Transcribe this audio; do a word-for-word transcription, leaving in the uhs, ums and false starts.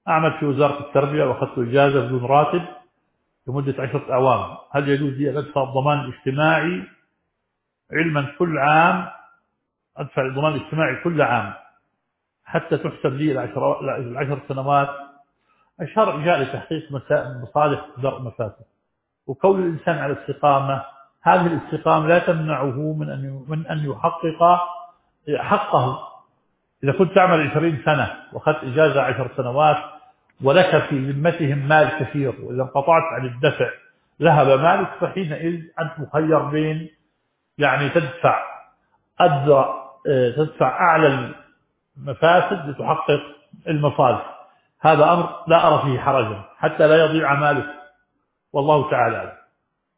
أعمل في وزارة التربية وأخذت إجازة بدون راتب لمدة عشرة أعوام، هل يجوز لي أن أدفع الضمان الاجتماعي، علما كل عام أدفع الضمان الاجتماعي كل عام حتى تحسب لي العشر, العشر سنوات؟ الشرع جاء لتحقيق مصالح درء مفاسد، وكون الإنسان على استقامة، هذه الاستقامة لا تمنعه من أن من أن يحقق حقه. إذا كنت تعمل عشرين سنة وأخذت إجازة عشر سنوات ولك في ذمتهم مال كثير، وإذا انقطعت عن الدفع ذهب مالك، فحينئذ أنت مخير بين يعني تدفع أدرى تدفع أعلى المفاسد لتحقق المصالح. هذا أمر لا أرى فيه حرجا حتى لا يضيع مالك، والله تعالى أعلم.